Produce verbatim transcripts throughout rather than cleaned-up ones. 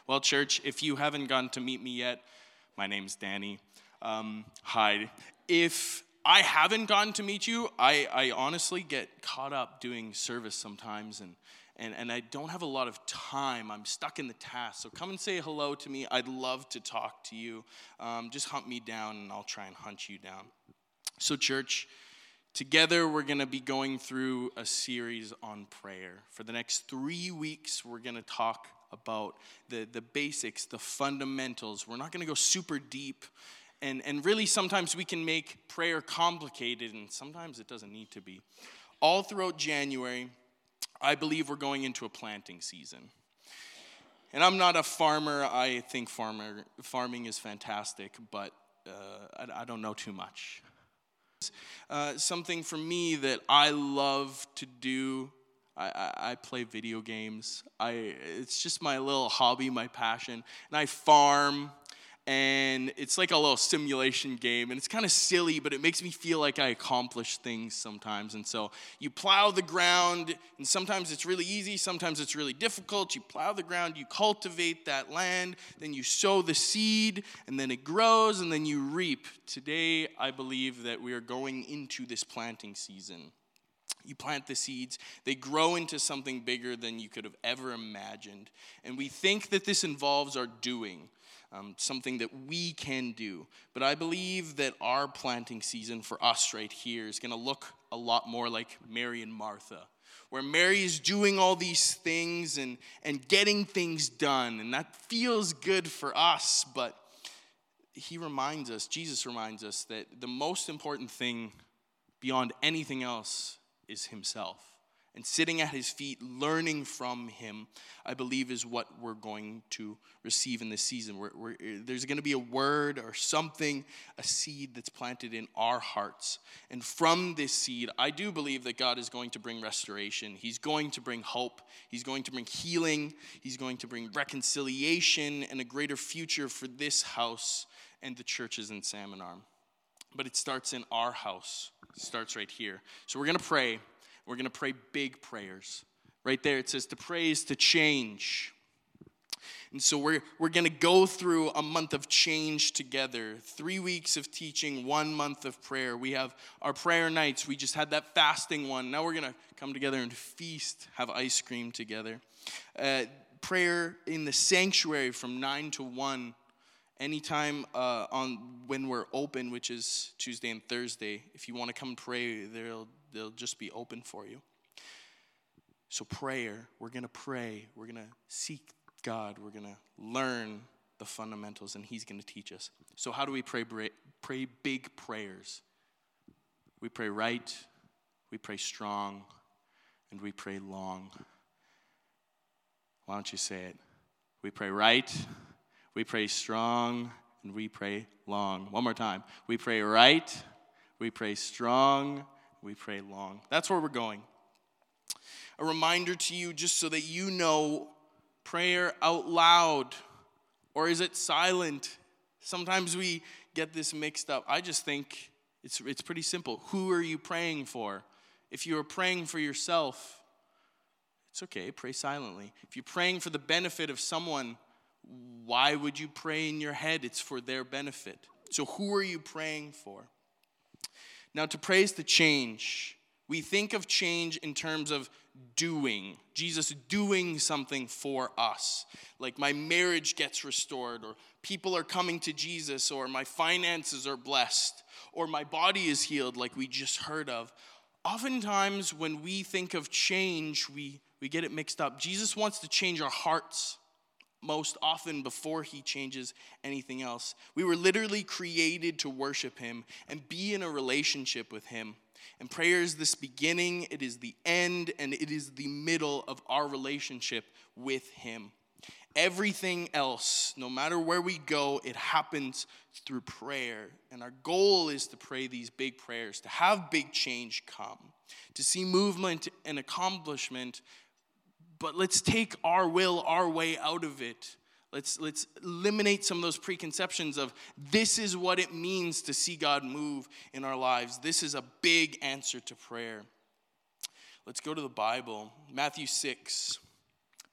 Well, church, if you haven't gotten to meet me yet, my name's Danny. Um, hi. If I haven't gotten to meet you, I, I honestly get caught up doing service sometimes, and, and, and I don't have a lot of time. I'm stuck in the task. So come and say hello to me. I'd love to talk to you. Um, just hunt me down, and I'll try and hunt you down. So, church, together we're going to be going through a series on prayer. For the next three weeks, we're going to talk about the, the basics, the fundamentals. We're not going to go super deep. And, and really, sometimes we can make prayer complicated, and sometimes it doesn't need to be. All throughout January, I believe we're going into a planting season. And I'm not a farmer. I think farmer farming is fantastic, but uh, I, I don't know too much. Uh, something for me that I love to do. I, I, I play video games. I it's just my little hobby, my passion. And I farm, and it's like a little simulation game. And it's kind of silly, but it makes me feel like I accomplish things sometimes. And so you plow the ground, and sometimes it's really easy, sometimes it's really difficult. You plow the ground, you cultivate that land, then you sow the seed, and then it grows, and then you reap. Today, I believe that we are going into this planting season. You plant the seeds, they grow into something bigger than you could have ever imagined. And we think that this involves our doing, um, something that we can do. But I believe that our planting season for us right here is going to look a lot more like Mary and Martha, where Mary is doing all these things and, and getting things done. And that feels good for us, but he reminds us, Jesus reminds us that the most important thing beyond anything else is himself. And sitting at his feet, learning from him, I believe is what we're going to receive in this season. We're, we're, there's going to be a word or something, a seed that's planted in our hearts. And from this seed, I do believe that God is going to bring restoration. He's going to bring hope. He's going to bring healing. He's going to bring reconciliation and a greater future for this house and the churches in Salmon Arm. But it starts in our house. It starts right here. So we're going to pray. We're going to pray big prayers. Right there it says to pray is to change. And so we're, we're going to go through a month of change together. Three weeks of teaching, one month of prayer. We have our prayer nights. We just had that fasting one. Now we're going to come together and feast, have ice cream together. Uh, prayer in the sanctuary from nine to one. Anytime uh, on when we're open, which is Tuesday and Thursday, if you want to come pray, they'll they'll just be open for you. So prayer, we're gonna pray, we're gonna seek God, we're gonna learn the fundamentals, and He's gonna teach us. So how do we pray pray big prayers? We pray right, we pray strong, and we pray long. Why don't you say it? We pray right. We pray strong, and we pray long. One more time. We pray right, we pray strong, we pray long. That's where we're going. A reminder to you, just so that you know, prayer out loud, or is it silent? Sometimes we get this mixed up. I just think it's it's pretty simple. Who are you praying for? If you are praying for yourself, it's okay, pray silently. If you're praying for the benefit of someone, why would you pray in your head? It's for their benefit. So who are you praying for? Now, to pray is to change. We think of change in terms of doing. Jesus doing something for us. Like my marriage gets restored, or people are coming to Jesus, or my finances are blessed, or my body is healed like we just heard of. Oftentimes when we think of change, we, we get it mixed up. Jesus wants to change our hearts most often before he changes anything else. We were literally created to worship him and be in a relationship with him. And prayer is this beginning, it is the end, and it is the middle of our relationship with him. Everything else, no matter where we go, it happens through prayer. And our goal is to pray these big prayers, to have big change come, to see movement and accomplishment. But let's take our will, our way out of it. Let's, let's eliminate some of those preconceptions of this is what it means to see God move in our lives. This is a big answer to prayer. Let's go to the Bible. Matthew six.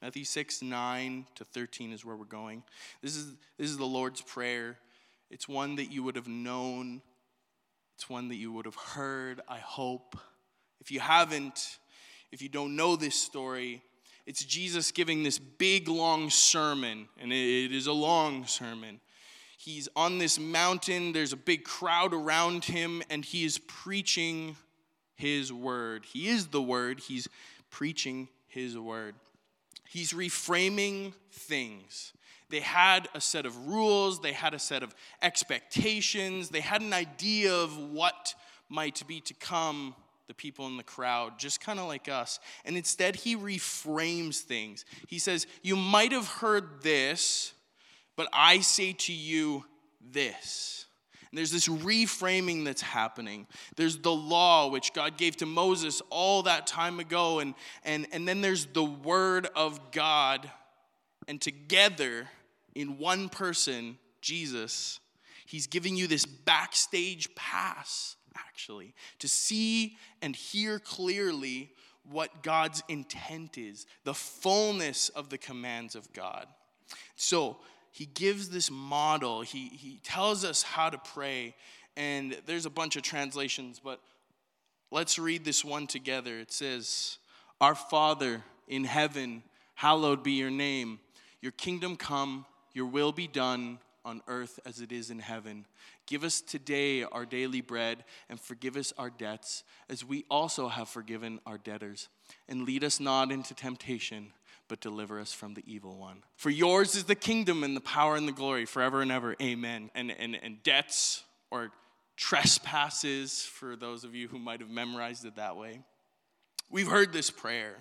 Matthew six, nine to thirteen is where we're going. This is, this is the Lord's Prayer. It's one that you would have known. It's one that you would have heard, I hope. If you haven't, if you don't know this story, it's Jesus giving this big, long sermon, and it is a long sermon. He's on this mountain, there's a big crowd around him, and he is preaching his word. He is the word, he's preaching his word. He's reframing things. They had a set of rules, they had a set of expectations, they had an idea of what might be to come, the people in the crowd, just kind of like us. And instead, he reframes things. He says, you might have heard this, but I say to you this. And there's this reframing that's happening. There's the law, which God gave to Moses all that time ago. And, and, and then there's the word of God. And together, in one person, Jesus, he's giving you this backstage pass, actually, to see and hear clearly what God's intent is, the fullness of the commands of God. So he gives this model. He, he tells us how to pray. And there's a bunch of translations, but let's read this one together. It says, Our Father in heaven, hallowed be your name. Your kingdom come, your will be done on earth as it is in heaven. Give us today our daily bread, and forgive us our debts, as we also have forgiven our debtors. And lead us not into temptation, but deliver us from the evil one. For yours is the kingdom and the power and the glory forever and ever. Amen. And, and, and debts or trespasses, for those of you who might have memorized it that way. We've heard this prayer.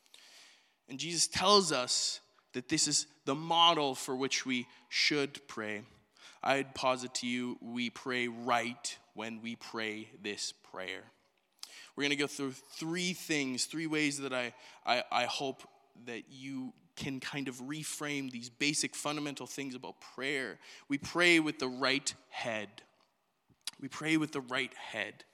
And Jesus tells us that this is the model for which we should pray. I'd posit to you, we pray right when we pray this prayer. We're going to go through three things, three ways that I, I, I hope that you can kind of reframe these basic fundamental things about prayer. We pray with the right head. We pray with the right head.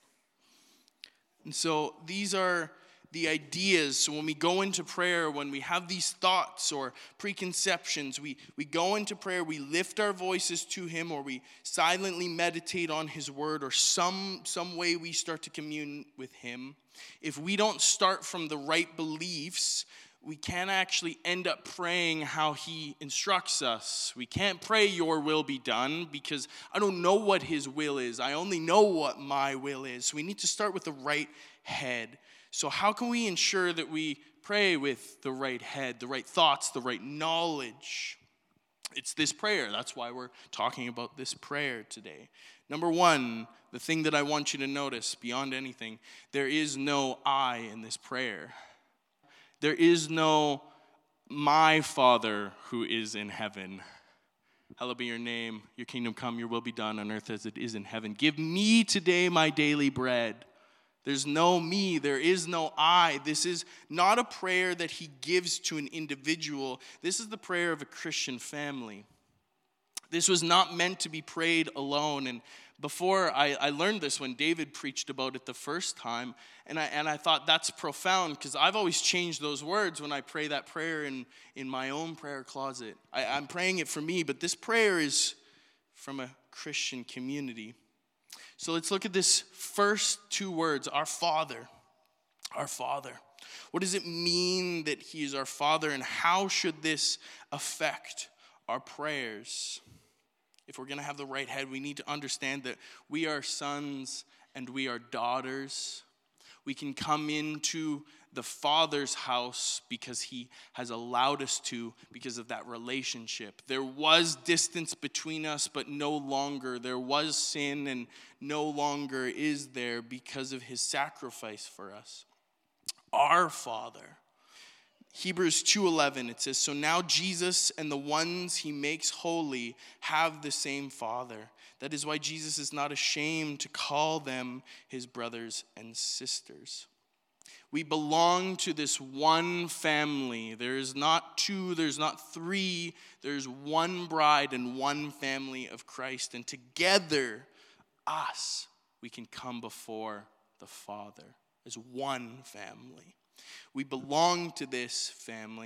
And so these are the ideas. So when we go into prayer, when we have these thoughts or preconceptions, we, we go into prayer, we lift our voices to him, or we silently meditate on his word, or some, some way we start to commune with him. If we don't start from the right beliefs, we can't actually end up praying how he instructs us. We can't pray your will be done because I don't know what his will is. I only know what my will is. So we need to start with the right head. So how can we ensure that we pray with the right head, the right thoughts, the right knowledge? It's this prayer. That's why we're talking about this prayer today. Number one, the thing that I want you to notice beyond anything, there is no I in this prayer. There is no my Father who is in heaven. Hallowed be your name, your kingdom come, your will be done on earth as it is in heaven. Give me today my daily bread. There's no me, there is no I. This is not a prayer that he gives to an individual. This is the prayer of a Christian family. This was not meant to be prayed alone. And before, I, I learned this when David preached about it the first time. And I and I thought that's profound because I've always changed those words when I pray that prayer in, in my own prayer closet. I, I'm praying it for me, but this prayer is from a Christian community. So let's look at this first two words, our Father. Our Father. What does it mean that he is our Father, and how should this affect our prayers? If we're going to have the right head, we need to understand that we are sons and we are daughters. We can come into the Father's house because he has allowed us to, because of that relationship. There was distance between us, but no longer. There was sin, and no longer is there because of his sacrifice for us. Our Father. Hebrews two eleven, it says, so now Jesus and the ones he makes holy have the same Father. That is why Jesus is not ashamed to call them his brothers and sisters. We belong to this one family. There's not two, there's not three. There's one bride and one family of Christ. And together, us, we can come before the Father as one family. We belong to this family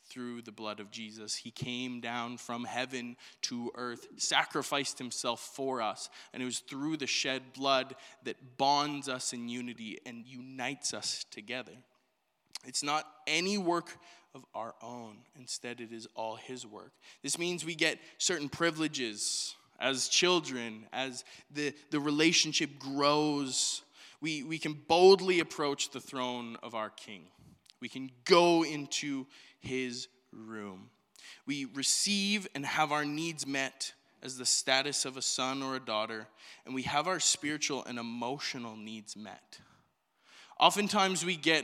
through the blood of Jesus. He came down from heaven to earth, sacrificed himself for us, and it was through the shed blood that bonds us in unity and unites us together. It's not any work of our own. Instead, it is all his work. This means we get certain privileges as children, as the, the relationship grows. We, we can boldly approach the throne of our King. We can go into his room. We receive and have our needs met as the status of a son or a daughter, and we have our spiritual and emotional needs met. Oftentimes we get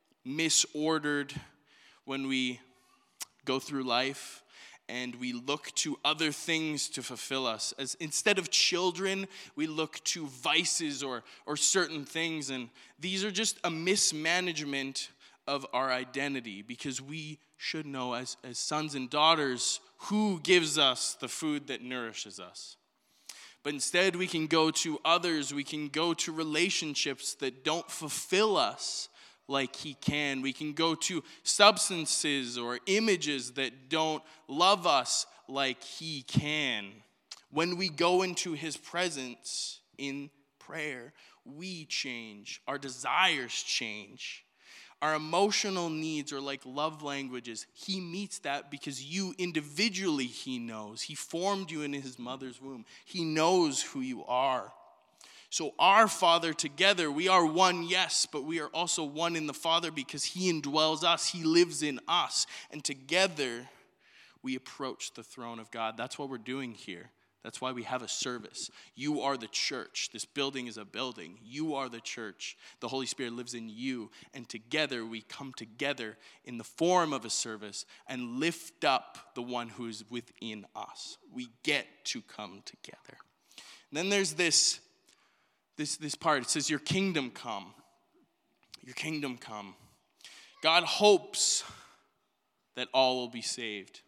misordered when we go through life, and we look to other things to fulfill us. As instead of children, we look to vices or, or certain things, and these are just a mismanagement of our identity, because we should know as, as sons and daughters who gives us the food that nourishes us. But instead, we can go to others, we can go to relationships that don't fulfill us like he can. We can go to substances or images that don't love us like he can. When we go into his presence in prayer, we change. Our desires change. Our emotional needs are like love languages. He meets that because you individually, he knows. He formed you in his mother's womb. He knows who you are. So our Father together, we are one, yes, but we are also one in the Father because he indwells us. He lives in us. And together, we approach the throne of God. That's what we're doing here. That's why we have a service. You are the church. This building is a building. You are the church. The Holy Spirit lives in you. And together we come together in the form of a service and lift up the one who is within us. We get to come together. And then there's this, this, this part. It says, your kingdom come. Your kingdom come. God hopes that all will be saved.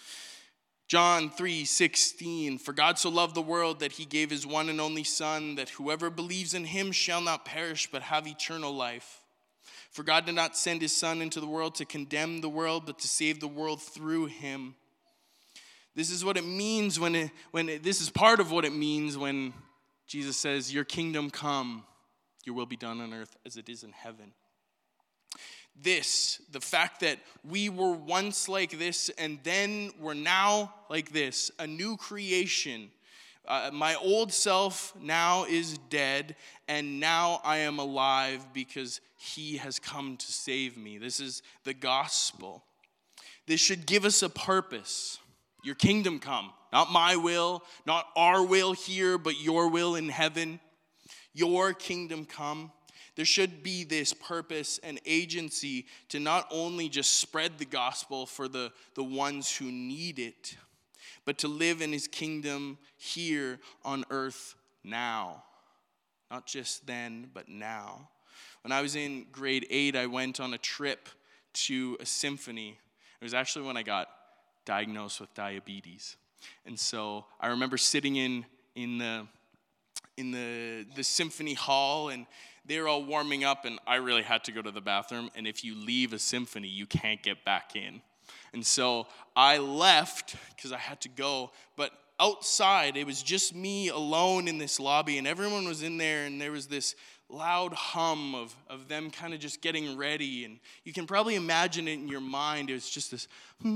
John three sixteen, for God so loved the world that he gave his one and only Son, that whoever believes in him shall not perish but have eternal life. For God did not send his Son into the world to condemn the world, but to save the world through him. This is what it means when it, when it, this is part of what it means when Jesus says, your kingdom come, your will be done on earth as it is in heaven. This, the fact that we were once like this and then we're now like this, a new creation. Uh, my old self now is dead, and now I am alive because he has come to save me. This is the gospel. This should give us a purpose. Your kingdom come. Not my will, not our will here, but your will in heaven. Your kingdom come. There should be this purpose and agency to not only just spread the gospel for the, the ones who need it, but to live in his kingdom here on earth now. Not just then, but now. When I was in grade eight, I went on a trip to a symphony. It was actually when I got diagnosed with diabetes. And so I remember sitting in, in the in the, the symphony hall, and they were all warming up, and I really had to go to the bathroom. And if you leave a symphony, you can't get back in. And so I left because I had to go. But outside, it was just me alone in this lobby, and everyone was in there, and there was this loud hum of, of them kind of just getting ready. And you can probably imagine it in your mind. It was just this,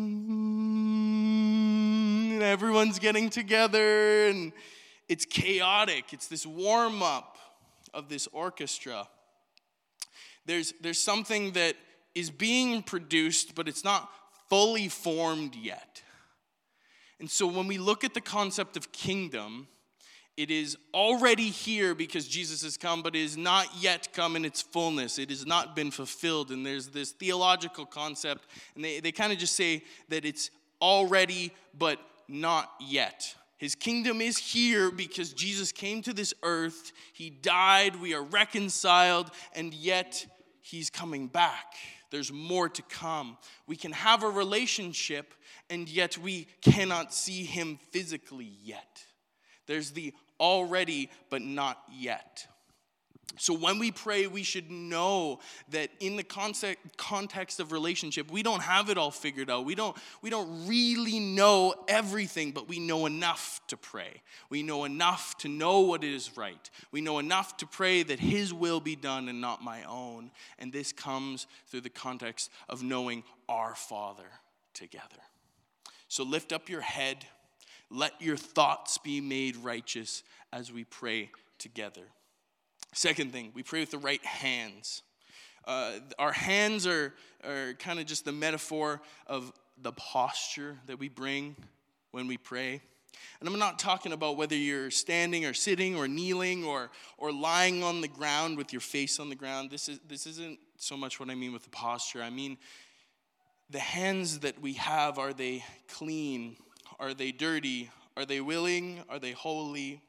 and everyone's getting together, and it's chaotic. It's this warm-up of this orchestra. There's, there's something that is being produced, but it's not fully formed yet. And so when we look at the concept of kingdom, it is already here because Jesus has come, but it is not yet come in its fullness. It has not been fulfilled. And there's this theological concept, and they, they kind of just say that it's already, but not yet. His kingdom is here because Jesus came to this earth. He died. We are reconciled. And yet, he's coming back. There's more to come. We can have a relationship, and yet we cannot see him physically yet. There's the already, but not yet. So when we pray, we should know that in the context context of relationship, we don't have it all figured out. We don't, we don't really know everything, but we know enough to pray. We know enough to know what is right. We know enough to pray that his will be done and not my own. And this comes through the context of knowing our Father together. So lift up your head. Let your thoughts be made righteous as we pray together. Second thing, we pray with the right hands. Uh, our hands are, are kind of just the metaphor of the posture that we bring when we pray. And I'm not talking about whether you're standing or sitting or kneeling or or lying on the ground with your face on the ground. This is this isn't so much what I mean with the posture. I mean, the hands that we have, are they clean? Are they dirty? Are they willing? Are they holy?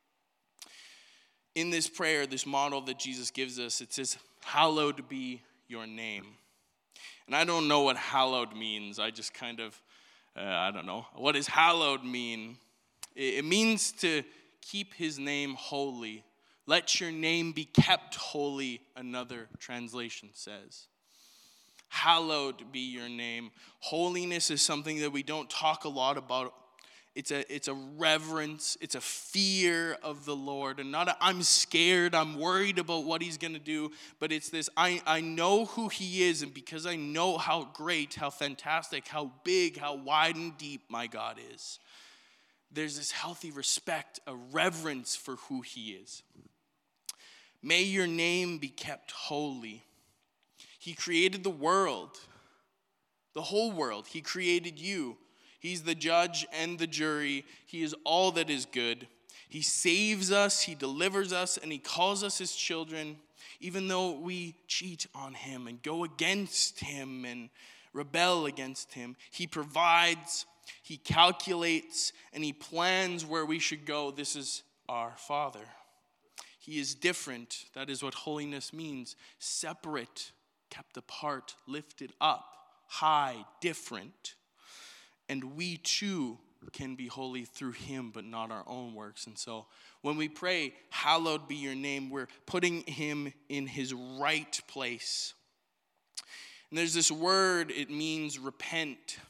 In this prayer, this model that Jesus gives us, it says, hallowed be your name. And I don't know what hallowed means. I just kind of, uh, I don't know. What does hallowed mean? It, it means to keep his name holy. Let your name be kept holy, another translation says. Hallowed be your name. Holiness is something that we don't talk a lot about. It's a, it's a reverence, it's a fear of the Lord. And not a, I'm scared, I'm worried about what he's going to do. But it's this, I, I know who he is. And because I know how great, how fantastic, how big, how wide and deep my God is, there's this healthy respect, a reverence for who he is. May your name be kept holy. He created the world, the whole world. He created you. He's the judge and the jury. He is all that is good. He saves us, he delivers us, and he calls us his children, even though we cheat on him and go against him and rebel against him. He provides, he calculates, and he plans where we should go. This is our Father. He is different. That is what holiness means. Separate, kept apart, lifted up, high, different. And we too can be holy through him, but not our own works. And so when we pray, hallowed be your name, we're putting him in his right place. And there's this word, it means repent.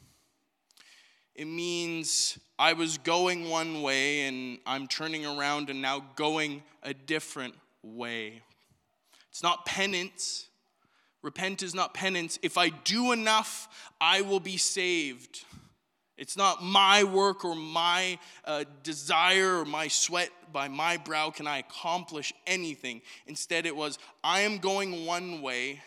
It means I was going one way and I'm turning around and now going a different way. It's not penance. Repent is not penance. If I do enough, I will be saved. It's not my work or my uh, desire or my sweat by my brow can I accomplish anything. Instead, it was, I am going one way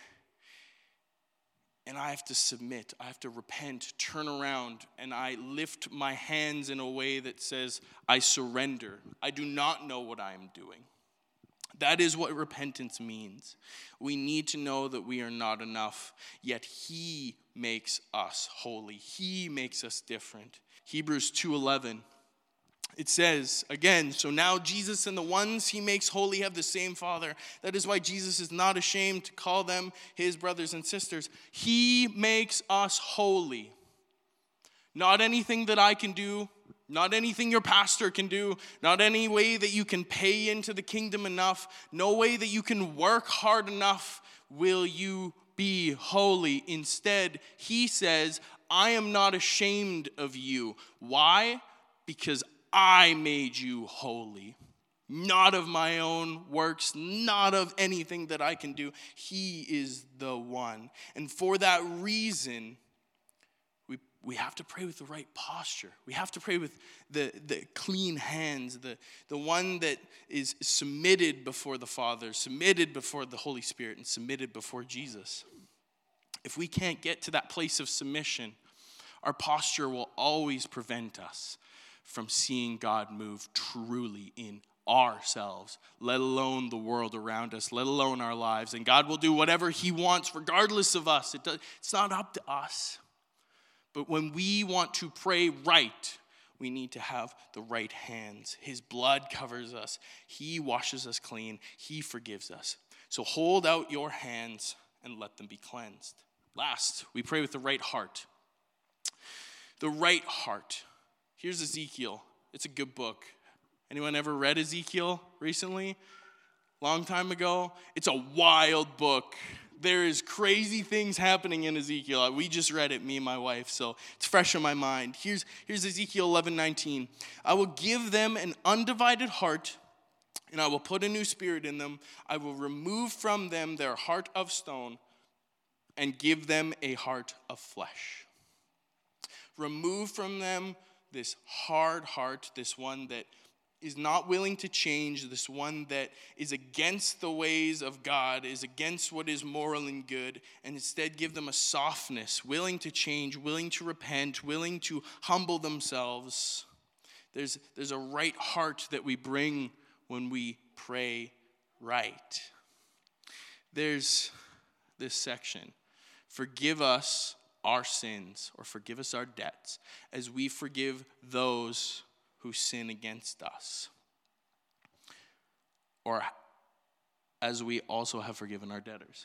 and I have to submit. I have to repent, turn around, and I lift my hands in a way that says, I surrender. I do not know what I am doing. That is what repentance means. We need to know that we are not enough, yet he makes us holy. He makes us different. Hebrews two eleven. It says, again, so now Jesus and the ones he makes holy have the same Father. That is why Jesus is not ashamed to call them his brothers and sisters. He makes us holy. Not anything that I can do, not anything your pastor can do, not any way that you can pay into the kingdom enough, no way that you can work hard enough will you be holy. Instead, he says, I am not ashamed of you. Why? Because I made you holy. Not of my own works, not of anything that I can do. He is the one. And for that reason, we we have to pray with the right posture. We have to pray with the, the clean hands, the, the one that is submitted before the Father, submitted before the Holy Spirit, and submitted before Jesus. If we can't get to that place of submission, our posture will always prevent us from seeing God move truly in ourselves, let alone the world around us, let alone our lives. And God will do whatever he wants regardless of us. It does, it's not up to us. But when we want to pray right, we need to have the right hands. His blood covers us. He washes us clean. He forgives us. So hold out your hands and let them be cleansed. Last, we pray with the right heart. The right heart. Here's Ezekiel. It's a good book. Anyone ever read Ezekiel recently? long time ago. It's a wild book. There is crazy things happening in Ezekiel. We just read it, me and my wife, so it's fresh in my mind. Here's, here's Ezekiel eleven nineteen. I will give them an undivided heart, and I will put a new spirit in them. I will remove from them their heart of stone and give them a heart of flesh. Remove from them this hard heart, this one that is not willing to change, this one that is against the ways of God, is against what is moral and good, and instead give them a softness, willing to change, willing to repent, willing to humble themselves. There's, there's a right heart that we bring when we pray right. There's this section. Forgive us our sins, or forgive us our debts, as we forgive those who sin against us, or as we also have forgiven our debtors.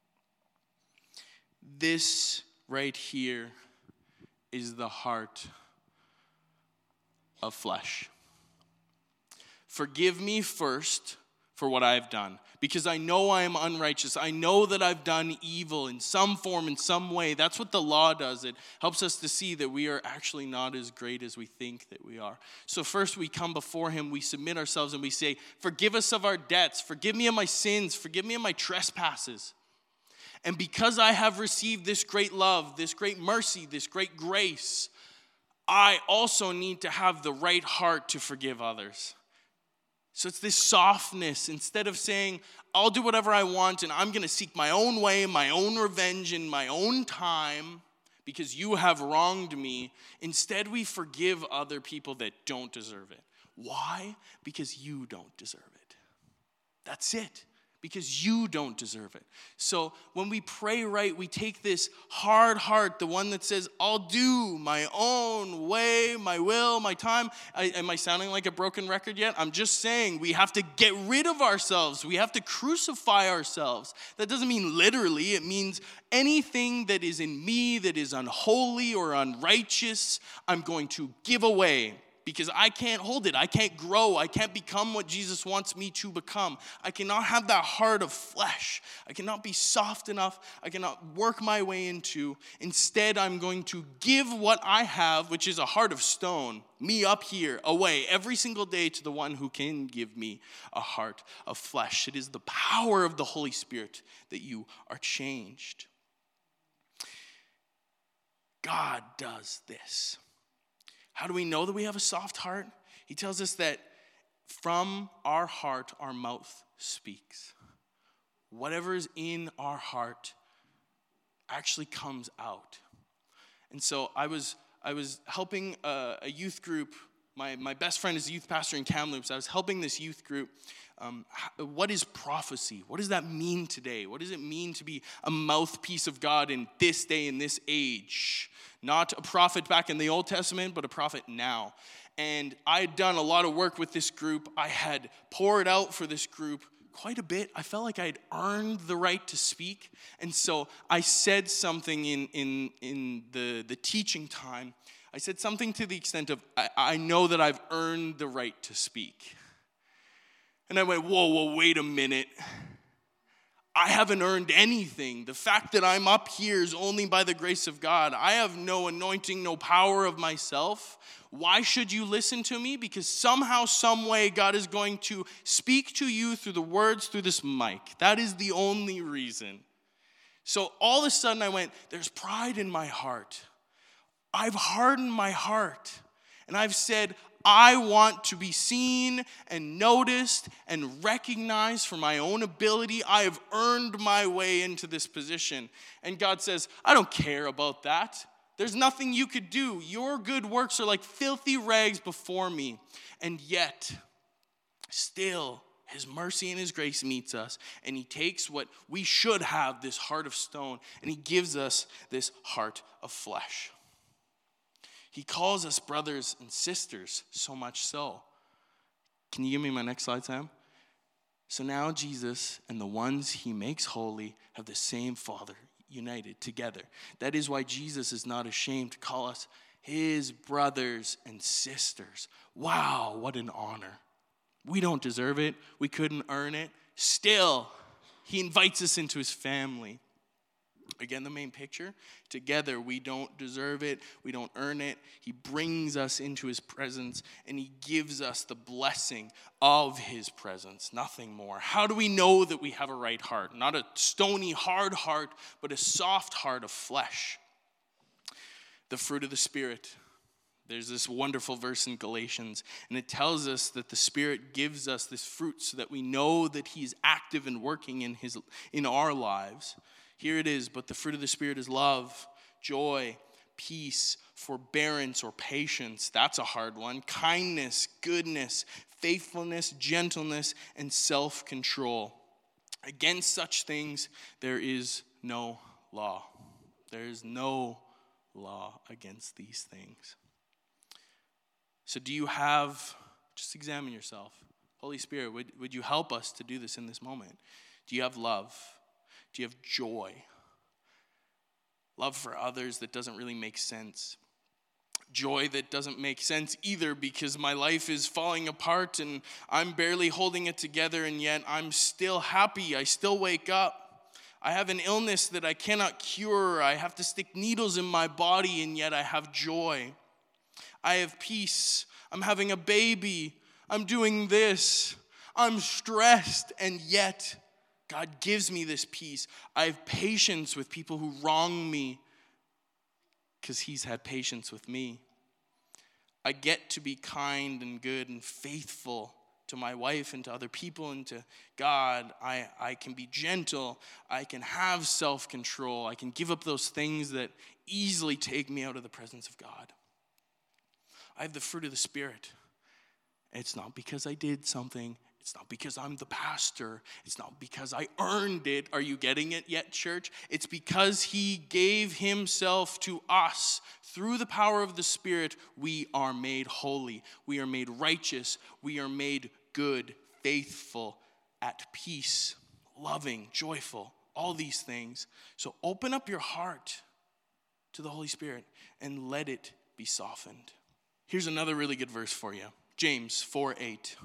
This right here is the heart of flesh. Forgive me first for what I have done, because I know I am unrighteous. I know that I've done evil in some form, in some way. That's what the law does. It helps us to see that we are actually not as great as we think that we are. So first we come before him, we submit ourselves, and we say, forgive us of our debts. Forgive me of my sins. Forgive me of my trespasses. And because I have received this great love, this great mercy, this great grace, I also need to have the right heart to forgive others. So it's this softness. Instead of saying, I'll do whatever I want and I'm going to seek my own way, my own revenge in my own time because you have wronged me. Instead, we forgive other people that don't deserve it. Why? Because you don't deserve it. That's it. Because you don't deserve it. So when we pray right, we take this hard heart, the one that says, I'll do my own way, my will, my time. I, am I sounding like a broken record yet? I'm just saying we have to get rid of ourselves. We have to crucify ourselves. That doesn't mean literally. It means anything that is in me that is unholy or unrighteous, I'm going to give away. Because I can't hold it. I can't grow. I can't become what Jesus wants me to become. I cannot have that heart of flesh. I cannot be soft enough. I cannot work my way into. Instead, I'm going to give what I have, which is a heart of stone, me up here, away, every single day to the one who can give me a heart of flesh. It is the power of the Holy Spirit that you are changed. God does this. How do we know that we have a soft heart? He tells us that from our heart, our mouth speaks. Whatever is in our heart actually comes out. And so I was I was helping a, a youth group. My, my best friend is a youth pastor in Kamloops. I was helping this youth group. Um, what is prophecy? What does that mean today? What does it mean to be a mouthpiece of God in this day, in this age? Not a prophet back in the Old Testament, but a prophet now. And I had done a lot of work with this group. I had poured out for this group quite a bit. I felt like I had earned the right to speak. And so I said something in, in, in the, the teaching time. I said something to the extent of, I, I know that I've earned the right to speak. And I went, whoa, whoa, wait a minute. I haven't earned anything. The fact that I'm up here is only by the grace of God. I have no anointing, no power of myself. Why should you listen to me? Because somehow, some way, God is going to speak to you through the words, through this mic. That is the only reason. So all of a sudden I went, there's pride in my heart. I've hardened my heart. And I've said, I want to be seen and noticed and recognized for my own ability. I have earned my way into this position. And God says, I don't care about that. There's nothing you could do. Your good works are like filthy rags before me. And yet, still, his mercy and his grace meets us. And he takes what we should have, this heart of stone, and he gives us this heart of flesh. He calls us brothers and sisters, so much so. Can you give me my next slide, Sam? So now Jesus and the ones he makes holy have the same Father, united together. That is why Jesus is not ashamed to call us his brothers and sisters. Wow, what an honor. We don't deserve it. We couldn't earn it. Still, he invites us into his family. Again, the main picture. Together, we don't deserve it. We don't earn it. He brings us into his presence, and he gives us the blessing of his presence, nothing more. How do we know that we have a right heart? Not a stony, hard heart, but a soft heart of flesh. The fruit of the Spirit. There's this wonderful verse in Galatians, and it tells us that the Spirit gives us this fruit so that we know that he's active and working in his in our lives. Here it is, but the fruit of the Spirit is love, joy, peace, forbearance or patience. That's a hard one. Kindness, goodness, faithfulness, gentleness, and self-control. Against such things, there is no law. There is no law against these things. So do you have, just examine yourself. Holy Spirit, would, would you help us to do this in this moment? Do you have love? Do you have joy? Love for others that doesn't really make sense. Joy that doesn't make sense either because my life is falling apart and I'm barely holding it together, and yet I'm still happy. I still wake up. I have an illness that I cannot cure. I have to stick needles in my body, and yet I have joy. I have peace. I'm having a baby. I'm doing this. I'm stressed, and yet God gives me this peace. I have patience with people who wrong me because he's had patience with me. I get to be kind and good and faithful to my wife and to other people and to God. I, I can be gentle. I can have self-control. I can give up those things that easily take me out of the presence of God. I have the fruit of the Spirit. It's not because I did something. It's not because I'm the pastor. It's not because I earned it. Are you getting it yet, church? It's because he gave himself to us. Through the power of the Spirit, we are made holy. We are made righteous. We are made good, faithful, at peace, loving, joyful, all these things. So open up your heart to the Holy Spirit and let it be softened. Here's another really good verse for you. James four eight.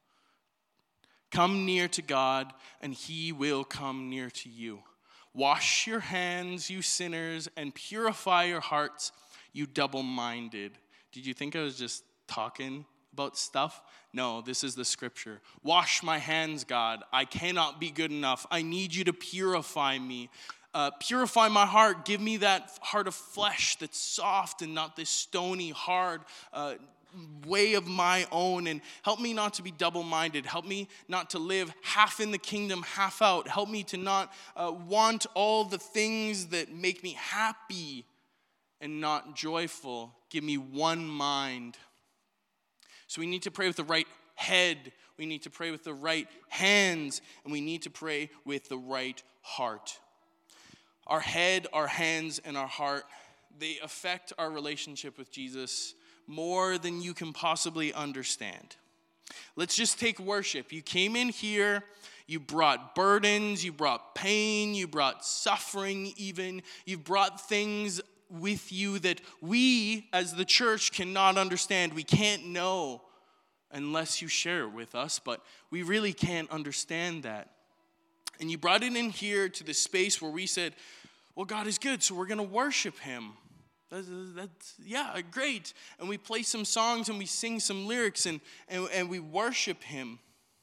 Come near to God, and he will come near to you. Wash your hands, you sinners, and purify your hearts, you double-minded. Did you think I was just talking about stuff? No, this is the scripture. Wash my hands, God. I cannot be good enough. I need you to purify me. Uh, purify my heart. Give me that heart of flesh that's soft and not this stony, hard uh, way of my own. And help me not to be double-minded. Help me not to live half in the kingdom, half out. Help me to not uh, want all the things that make me happy and not joyful. Give me one mind. So we need to pray with the right head. We need to pray with the right hands. And we need to pray with the right heart. Our head, our hands, and our heart, they affect our relationship with Jesus more than you can possibly understand. Let's just take worship. You came in here, you brought burdens, you brought pain, you brought suffering even. You brought things with you that we as the church cannot understand. We can't know unless you share it with us, but we really can't understand that. And you brought it in here to the space where we said, well, God is good, so we're going to worship him. That's, that's, yeah, great. And we play some songs and we sing some lyrics and, and, and we worship him.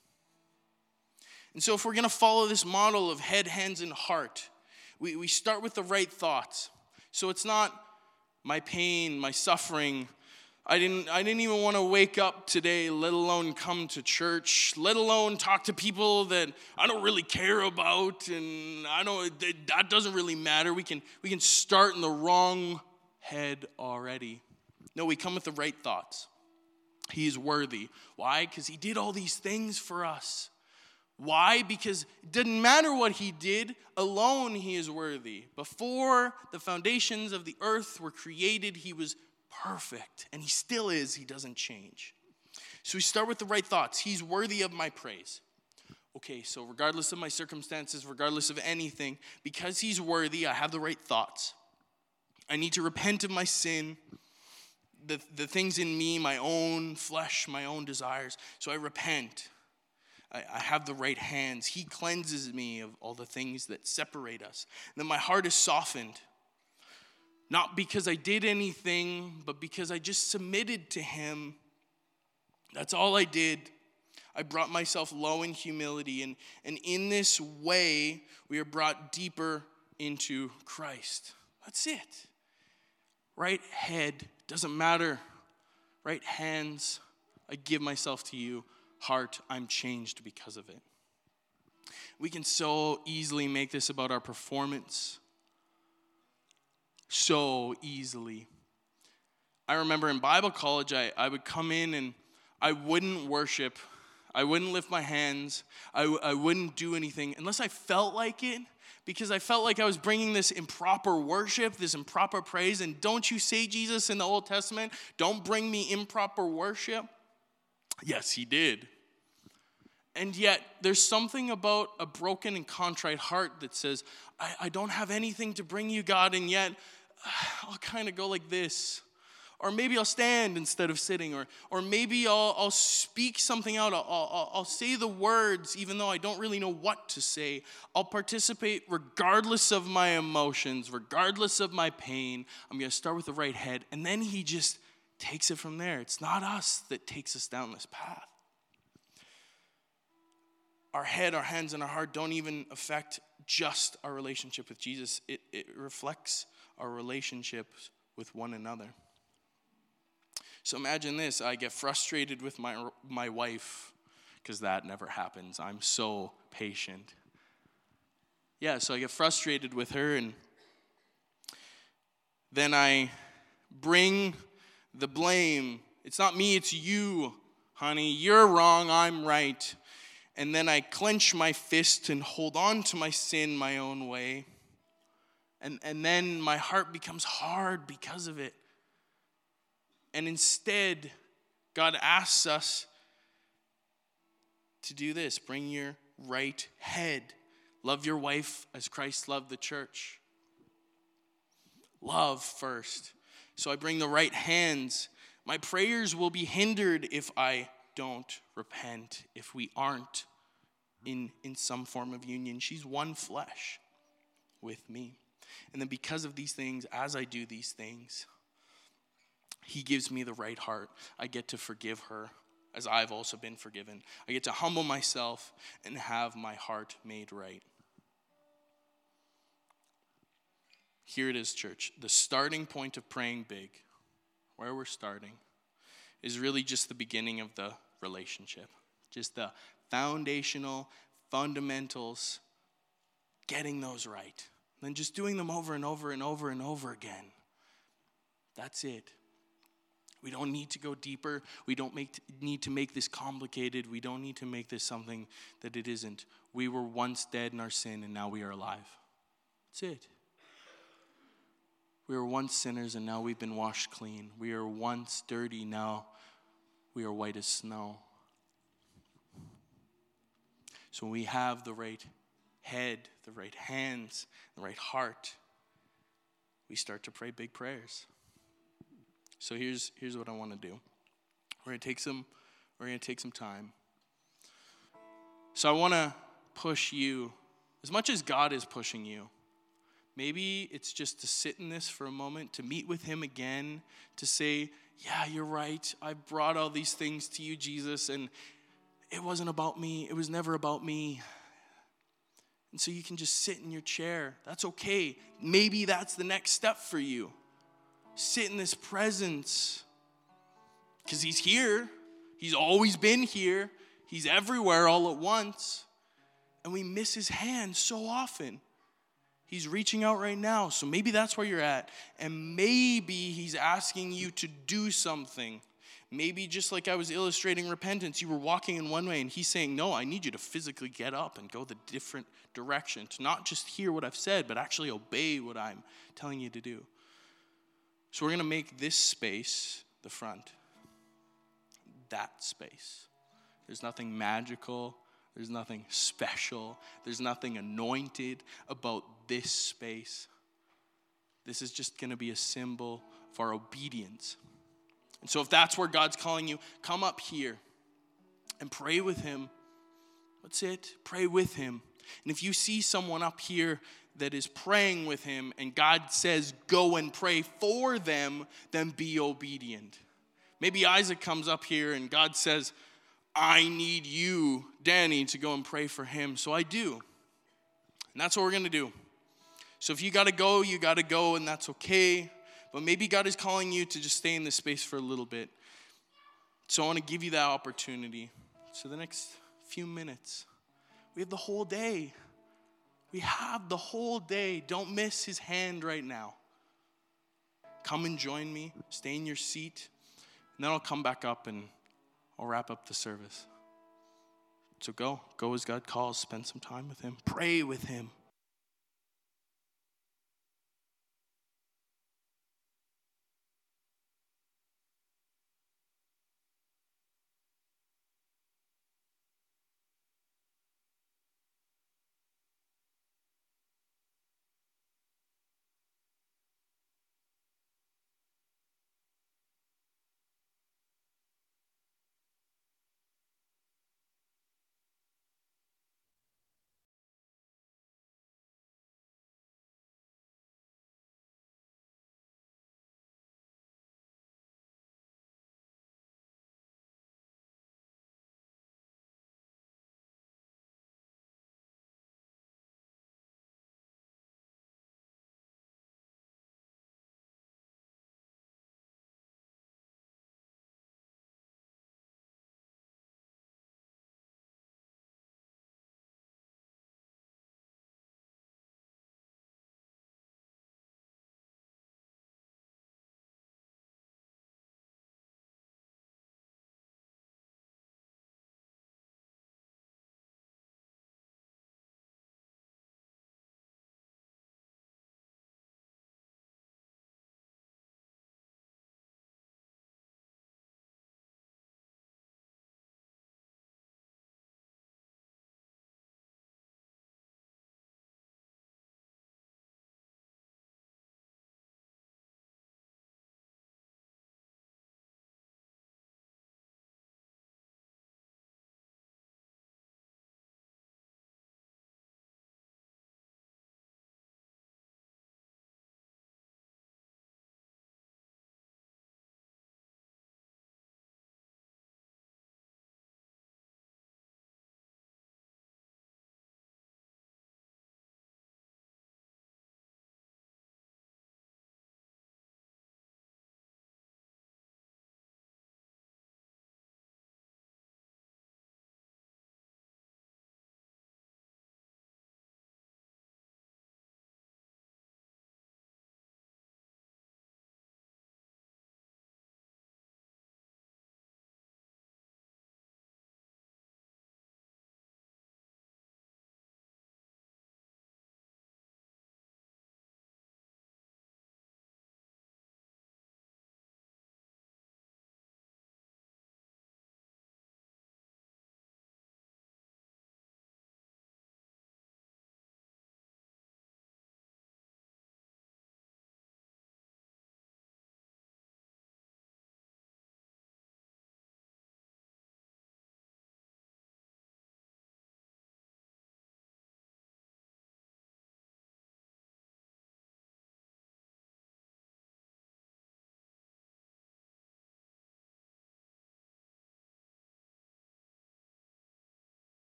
And so if we're going to follow this model of head, hands, and heart, we, we start with the right thoughts. So it's not my pain, my suffering. I didn't, I didn't even want to wake up today, let alone come to church, let alone talk to people that I don't really care about, and I don't. That doesn't really matter. We can, we can start in the wrong head already. No, we come with the right thoughts. He is worthy. Why? Because he did all these things for us. Why? Because it didn't matter what he did, alone he is worthy. Before the foundations of the earth were created, he was perfect, and he still is. He doesn't change. So we start with the right thoughts. He's worthy of my praise. Okay, so regardless of my circumstances, regardless of anything, because he's worthy, I have the right thoughts. I need to repent of my sin. the, the things in me, my own flesh, my own desires. So I repent. I, I have the right hands. He cleanses me of all the things that separate us. And then my heart is softened. Not because I did anything, but because I just submitted to him. That's all I did. I brought myself low in humility. And, and in this way, we are brought deeper into Christ. That's it. Right head, doesn't matter. Right hands, I give myself to you. Heart, I'm changed because of it. We can so easily make this about our performance. So easily. I remember in Bible college, I, I would come in and I wouldn't worship. I wouldn't lift my hands. I, I wouldn't do anything unless I felt like it, because I felt like I was bringing this improper worship, this improper praise. And don't you say, Jesus, in the Old Testament, don't bring me improper worship? Yes, he did. And yet, there's something about a broken and contrite heart that says, I, I don't have anything to bring you, God, and yet I'll kind of go like this. Or maybe I'll stand instead of sitting. Or or maybe I'll, I'll speak something out. I'll, I'll, I'll say the words even though I don't really know what to say. I'll participate regardless of my emotions, regardless of my pain. I'm going to start with the right head. And then he just takes it from there. It's not us that takes us down this path. Our head, our hands, and our heart don't even affect just our relationship with Jesus. It, it reflects our relationships with one another. So imagine this. I get frustrated with my, my wife, because that never happens. I'm so patient. Yeah, so I get frustrated with her, and then I bring the blame. It's not me, it's you, honey. You're wrong, I'm right. And then I clench my fist and hold on to my sin my own way. And, and then my heart becomes hard because of it. And instead, God asks us to do this. Bring your right head. Love your wife as Christ loved the church. Love first. So I bring the right hands. My prayers will be hindered if I don't repent, if we aren't in, in some form of union. She's one flesh with me. And then because of these things, as I do these things, he gives me the right heart. I get to forgive her as I've also been forgiven. I get to humble myself and have my heart made right. Here it is, church. The starting point of praying big, where we're starting, is really just the beginning of the relationship. Just the foundational fundamentals, getting those right. Then just doing them over and over and over and over again. That's it. We don't need to go deeper. We don't make, need to make this complicated. We don't need to make this something that it isn't. We were once dead in our sin, and now we are alive. That's it. We were once sinners, and now we've been washed clean. We were once dirty, now we are white as snow. So we have the right head, the right hands, the right heart. We start to pray big prayers. So here's here's what I want to do. We're gonna take some we're gonna take some time. So I want to push you as much as God is pushing you. Maybe it's just to sit in this for a moment, to meet with him again, to say, yeah, you're right. I brought all these things to you, Jesus, and it wasn't about me. It was never about me. And so you can just sit in your chair. That's okay. Maybe that's the next step for you. Sit in this presence. Because he's here. He's always been here. He's everywhere all at once. And we miss his hand so often. He's reaching out right now. So maybe that's where you're at. And maybe he's asking you to do something. Maybe just like I was illustrating repentance, you were walking in one way and he's saying, no, I need you to physically get up and go the different direction. To not just hear what I've said, but actually obey what I'm telling you to do. So we're going to make this space the front. That space. There's nothing magical. There's nothing special. There's nothing anointed about this space. This is just going to be a symbol of our obedience. And so if that's where God's calling you, come up here and pray with him. That's it. Pray with him. And if you see someone up here that is praying with him and God says, go and pray for them, then be obedient. Maybe Isaac comes up here and God says, I need you, Danny, to go and pray for him. So I do. And that's what we're going to do. So if you got to go, you got to go, and that's okay. But maybe God is calling you to just stay in this space for a little bit. So I want to give you that opportunity. So the next few minutes, we have the whole day. We have the whole day. Don't miss his hand right now. Come and join me. Stay in your seat. And then I'll come back up and I'll wrap up the service. So go. Go as God calls. Spend some time with him. Pray with him.